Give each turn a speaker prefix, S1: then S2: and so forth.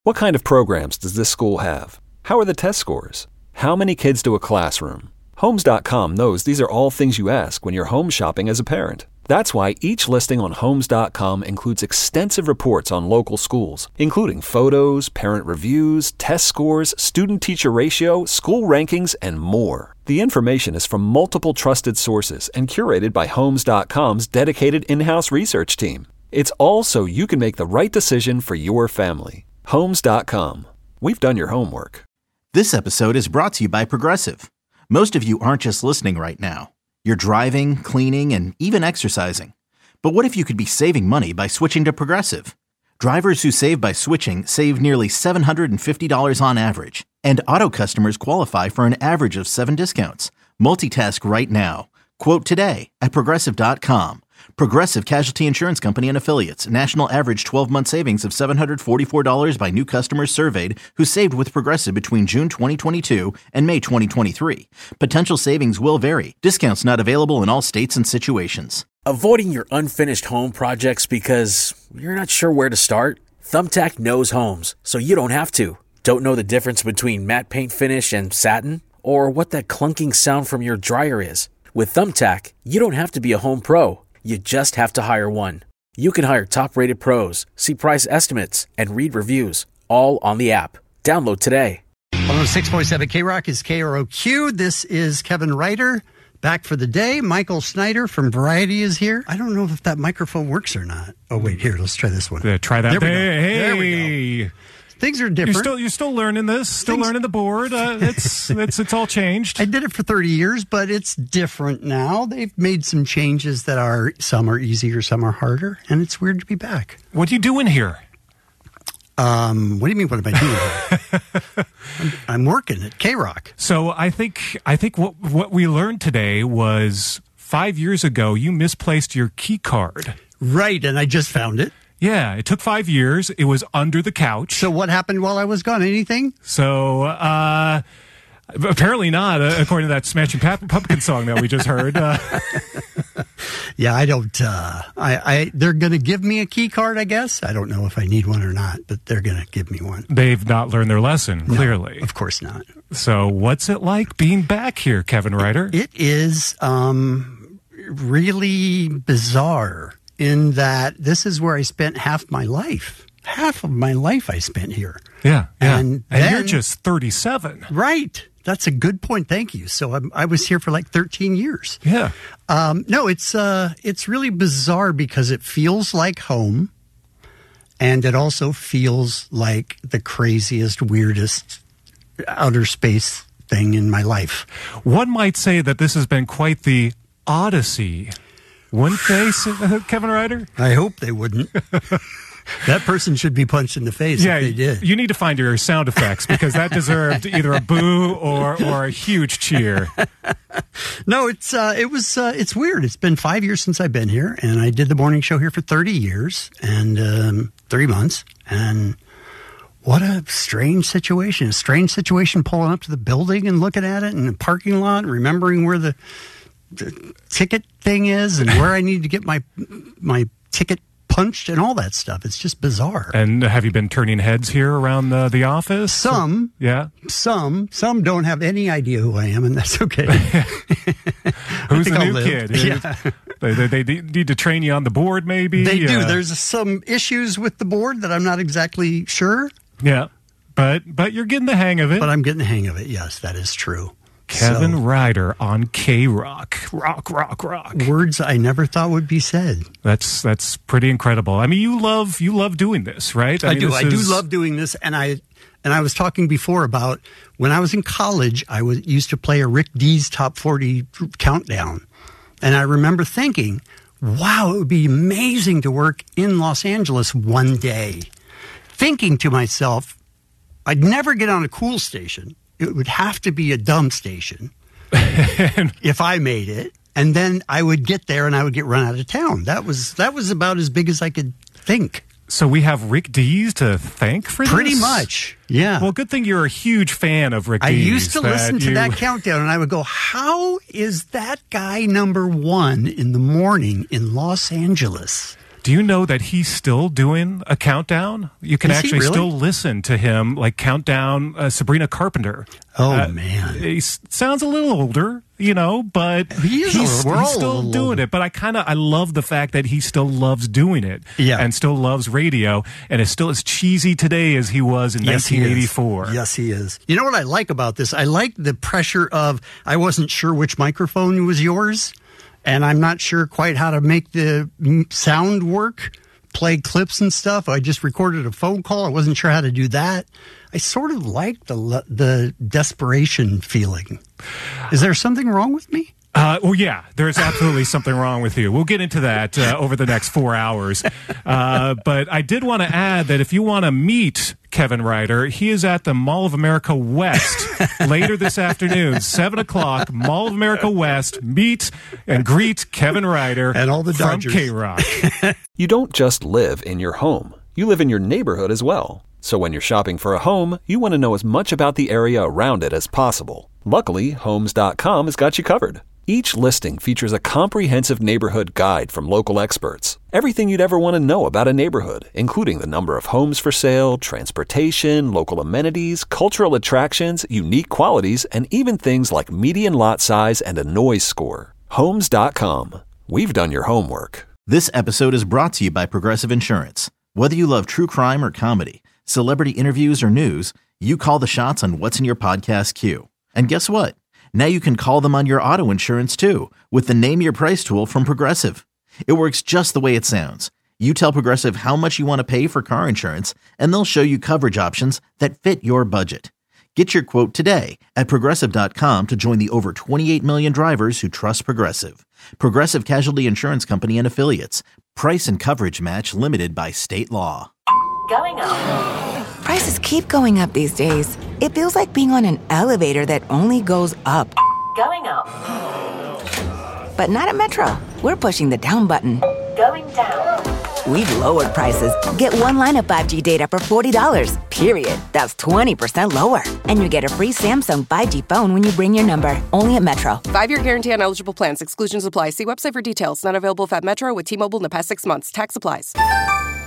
S1: What kind of programs does this school have? How are the test scores? How many kids do a classroom? Homes.com knows these are all things you ask when you're home shopping as a parent. That's why each listing on Homes.com includes extensive reports on local schools, including photos, parent reviews, test scores, student-teacher ratio, school rankings, and more. The information is from multiple trusted sources and curated by Homes.com's dedicated in-house research team. It's all so you can make the right decision for your family. Homes.com. We've done your homework.
S2: This episode is brought to you by Progressive. Most of you aren't just listening right now. You're driving, cleaning, and even exercising. But what if you could be saving money by switching to Progressive? Drivers who save by switching save nearly $750 on average. And auto customers qualify for an average of 7 discounts. Multitask right now. Quote today at Progressive.com. Progressive Casualty Insurance Company and Affiliates. National average 12-month savings of $744 by new customers surveyed who saved with Progressive between June 2022 and May 2023. Potential savings will vary. Discounts not available in all states and situations.
S3: Avoiding your unfinished home projects because you're not sure where to start? Thumbtack knows homes, so you don't have to. Don't know the difference between matte paint finish and satin? Or what that clunking sound from your dryer is? With Thumbtack, you don't have to be a home pro. You just have to hire one. You can hire top-rated pros, see price estimates, and read reviews, all on the app. Download today.
S4: 106.7 K-Rock is KROQ. This is Kevin Ryder, back for the day. Michael Snyder from Variety is here. I don't know if that microphone works or not. Oh, wait, here, let's try this one.
S5: Try that.
S4: There we go. Things are different.
S5: You're still learning this, learning the board. It's all changed.
S4: I did it for 30 years, but it's different now. They've made some changes that are, some are easier, some are harder, and it's weird to be back.
S5: What are you doing here?
S4: What do you mean, what am I doing? I'm working at K-Rock.
S5: So I think what we learned today was 5 years ago, you misplaced your key card.
S4: Right, and I just found it.
S5: Yeah, it took 5 years. It was under the couch.
S4: So what happened while I was gone? Anything?
S5: So, apparently not, according to that Smashing Pumpkins song that we just heard.
S4: Yeah, I don't, they're going to give me a key card, I guess. I don't know if I need one or not, but they're going to give me one.
S5: They've not learned their lesson, clearly.
S4: No, of course not.
S5: So what's it like being back here, Kevin Ryder?
S4: It is, really bizarre. In that this is where I spent half my life. Half of my life I spent here.
S5: Yeah.
S4: And
S5: you're just 37.
S4: Right. That's a good point. Thank you. So I was here for like 13 years.
S5: Yeah.
S4: No, it's really bizarre because it feels like home. And it also feels like the craziest, weirdest outer space thing in my life.
S5: One might say that this has been quite the odyssey. Wouldn't they, Kevin Ryder?
S4: I hope they wouldn't. That person should be punched in the face if they did.
S5: You need to find your sound effects because that deserved either a boo or a huge cheer.
S4: No, it's weird. It's been 5 years since I've been here, and I did the morning show here for 30 years and 3 months. And what a strange situation. A strange situation pulling up to the building and looking at it in the parking lot, remembering where the ticket thing is and where I need to get my ticket punched and all that stuff. It's just bizarre.
S5: And have you been turning heads here around the office?
S4: Some.
S5: Yeah.
S4: Some don't have any idea who I am, and that's okay.
S5: Who's the new kid?
S4: Yeah.
S5: They need to train you on the board, maybe?
S4: They do. There's some issues with the board that I'm not exactly sure.
S5: Yeah. But you're getting the hang of it.
S4: But I'm getting the hang of it. Yes, that is true.
S5: Kevin Ryder on K-Rock. Rock.
S4: Words I never thought would be said.
S5: That's pretty incredible. I mean, you love doing this, right?
S4: I do. I do love doing this, and I was talking before about when I was in college, I used to play a Rick Dees Top 40 countdown. And I remember thinking, wow, it would be amazing to work in Los Angeles one day. Thinking to myself, I'd never get on a cool station. It would have to be a dumb station if I made it. And then I would get there and I would get run out of town. That was about as big as I could think.
S5: So we have Rick Dees to thank for this?
S4: Pretty much, yeah.
S5: Well, good thing you're a huge fan of Rick Dees.
S4: I used to listen to that countdown, and I would go, how is that guy number one in the morning in Los Angeles?
S5: Do you know that he's still doing a countdown? You can actually still listen to him, like count down Sabrina Carpenter.
S4: Oh, man.
S5: He sounds a little older, but he's still doing it. But I love the fact that he still loves doing it and still loves radio and is still as cheesy today as he was in 1984.
S4: Yes, he is. You know what I like about this? I like the pressure of, I wasn't sure which microphone was yours. And I'm not sure quite how to make the sound work, play clips and stuff. I just recorded a phone call. I wasn't sure how to do that. I sort of like the desperation feeling. Is there something wrong with me?
S5: Well, yeah, there's absolutely something wrong with you. We'll get into that over the next 4 hours. But I did want to add that if you want to meet Kevin Ryder, he is at the Mall of America West later this afternoon, 7 o'clock, Mall of America West. Meet and greet Kevin Ryder
S4: and all the Dodgers
S5: from K-Rock.
S1: You don't just live in your home. You live in your neighborhood as well. So when you're shopping for a home, you want to know as much about the area around it as possible. Luckily, Homes.com has got you covered. Each listing features a comprehensive neighborhood guide from local experts. Everything you'd ever want to know about a neighborhood, including the number of homes for sale, transportation, local amenities, cultural attractions, unique qualities, and even things like median lot size and a noise score. Homes.com. We've done your homework.
S2: This episode is brought to you by Progressive Insurance. Whether you love true crime or comedy, celebrity interviews or news, you call the shots on what's in your podcast queue. And guess what? Now you can call them on your auto insurance too with the Name Your Price tool from Progressive. It works just the way it sounds. You tell Progressive how much you want to pay for car insurance, and they'll show you coverage options that fit your budget. Get your quote today at Progressive.com to join the over 28 million drivers who trust Progressive. Progressive Casualty Insurance Company and Affiliates. Price and coverage match limited by state law.
S6: Going up.
S7: Prices keep going up these days. It feels like being on an elevator that only goes up.
S6: Going up.
S7: But not at Metro. We're pushing the down button.
S6: Going down.
S7: We've lowered prices. Get one line of 5G data for $40, period. That's 20% lower. And you get a free Samsung 5G phone when you bring your number. Only at Metro.
S8: 5-year guarantee on eligible plans. Exclusions apply. See website for details. Not available at Metro with T-Mobile in the past 6 months. Tax applies.